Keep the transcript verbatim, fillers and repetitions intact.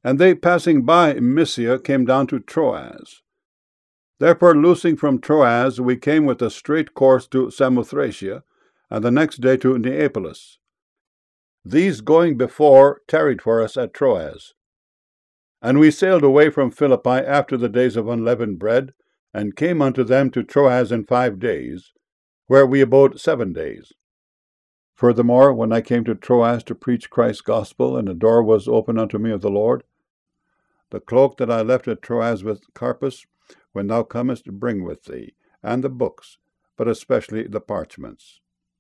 And they, passing by Mysia, came down to Troas. Therefore, loosing from Troas, we came with a straight course to Samothracia, and the next day to Neapolis. These going before tarried for us at Troas. And we sailed away from Philippi after the days of unleavened bread, and came unto them to Troas in five days, where we abode seven days. Furthermore, when I came to Troas to preach Christ's gospel, and a door was opened unto me of the Lord, the cloak that I left at Troas with Carpus, when thou comest, bring with thee, and the books, but especially the parchments.